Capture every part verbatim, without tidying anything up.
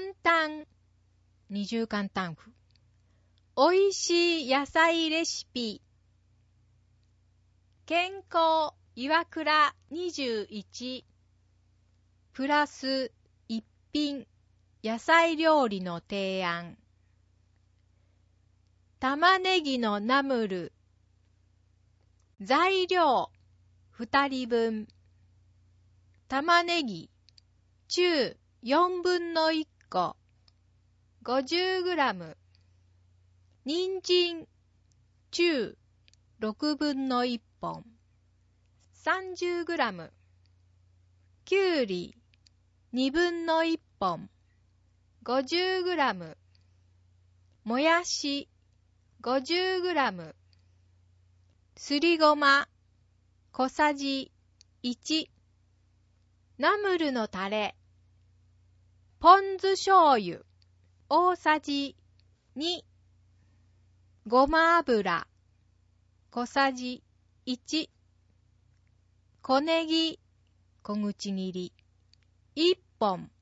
簡単、二重簡単符。おいしい野菜レシピ。健康岩倉にじゅういち。プラス一品野菜料理の提案。玉ねぎのナムル。材料ふたりぶん。玉ねぎ中よんぶんのいっこ ごじゅうグラム。人参中ろくぶんのいっぽん さんじゅうグラム。きゅうりにぶんのいっぽん ごじゅうグラム。もやしごじゅうグラム。すりごま小さじいち。ナムルのタレポン酢醤油大さじに。ごま油小さじいち。小ネギ小口切りいっぽん。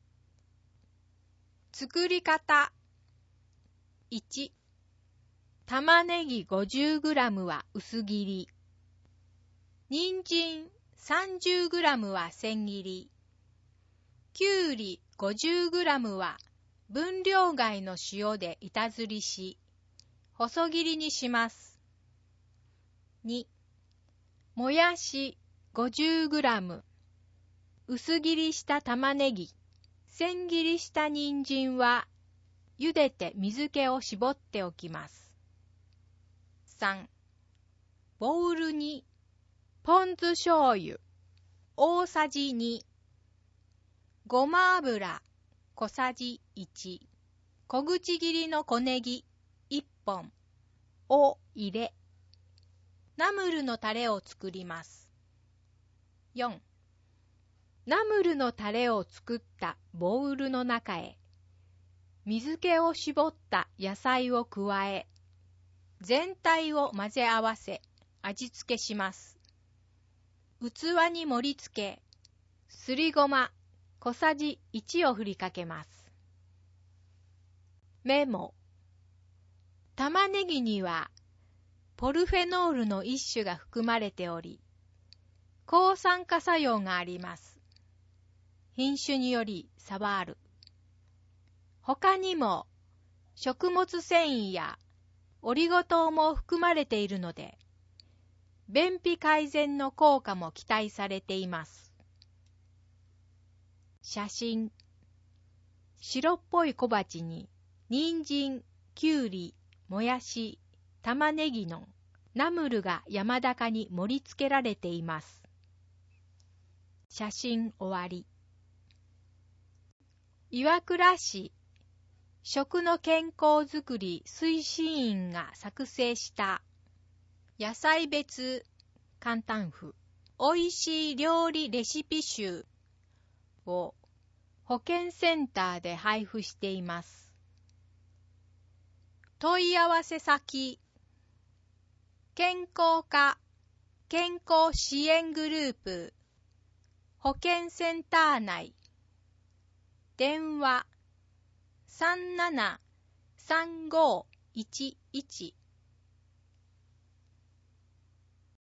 作り方いち。玉ねぎ ごじゅうグラム は薄切り。人参 さんじゅうグラム は千切り。きゅうり ごじゅうグラム は分量外の塩で板ずりし、細切りにします。に. もやし ごじゅうグラム。薄切りした玉ねぎ、千切りした人参は茹でて水気を絞っておきます。さん. ボウルにポン酢醤油大さじに、ごま油小さじいち、小口切りの小ネギいっぽんを入れ、ナムルのタレを作ります。よん. ナムルのタレを作ったボウルの中へ水気を絞った野菜を加え、全体を混ぜ合わせ味付けします。器に盛り付け、すりごま小さじいちを振りかけます。メモ。玉ねぎにはポルフェノールの一種が含まれており、抗酸化作用があります。品種により差はある。他にも食物繊維やオリゴ糖も含まれているので、便秘改善の効果も期待されています。写真。白っぽい小鉢に人参、きゅうり、もやし、玉ねぎのナムルが山高に盛り付けられています。写真終わり。岩倉市食の健康づくり推進員が作成した野菜別簡単符おいしい料理レシピ集を保健センターで配布しています。問い合わせ先、健康課健康支援グループ保健センター内、電話 さんななさんごいちいち